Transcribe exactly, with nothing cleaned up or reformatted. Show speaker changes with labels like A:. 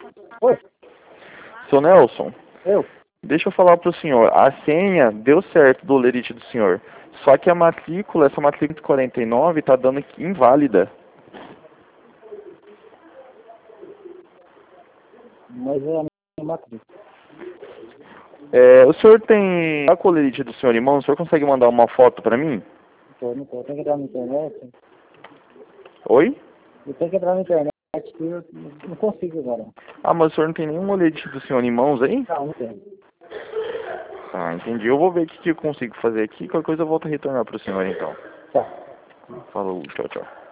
A: Oi,
B: Seu Nelson,
A: eu?
B: deixa eu falar pro senhor. A senha deu certo do lerite do senhor. Só que a matrícula, essa matrícula quarenta e nove, tá dando inválida.
A: Mas é a minha matriz.
B: É, o senhor tem a colerite do senhor em mão? O senhor consegue mandar uma foto pra mim?
A: Não tô, não tô. Eu tenho que entrar na internet.
B: Oi?
A: Eu tenho que entrar na internet que eu não consigo agora.
B: Ah, mas o senhor não tem nenhum colerite do senhor em mãos aí?
A: Não, não tem.
B: Ah, entendi. Eu vou ver o que, que eu consigo fazer aqui. Qualquer coisa eu volto a retornar pro senhor então.
A: Tá.
B: Falou, tchau, tchau.